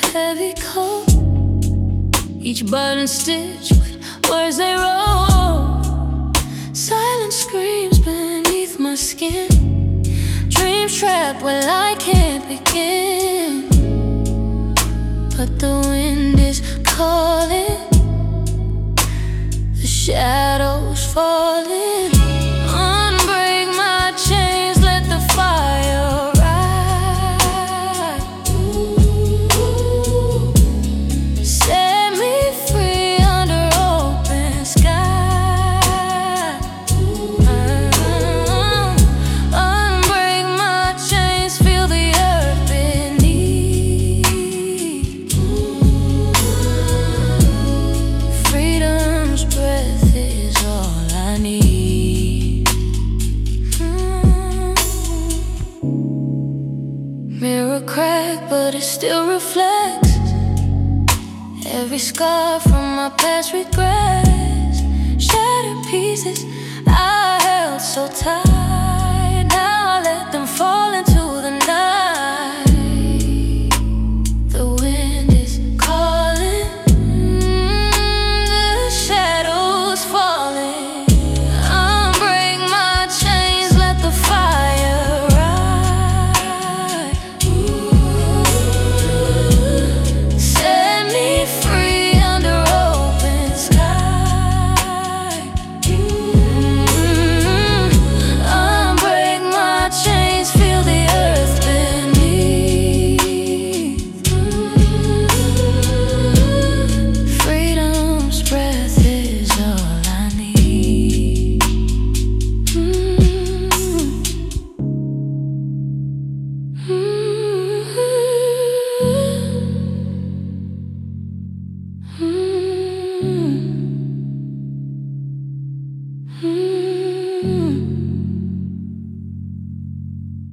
heavy coat, each button stitched with words they wrote. Silent screams beneath my skin, dreams trapped where I can't begin. But the wind is calling, the shadows falling. Unbreak my chains, let the fire rise. Set me free under open sky. Unbreak my chains, feel the earth beneath. Freedom's breath is all I need. Mirror crack, but it still reflects every scar from my past regrets. Shattered pieces I held so tight.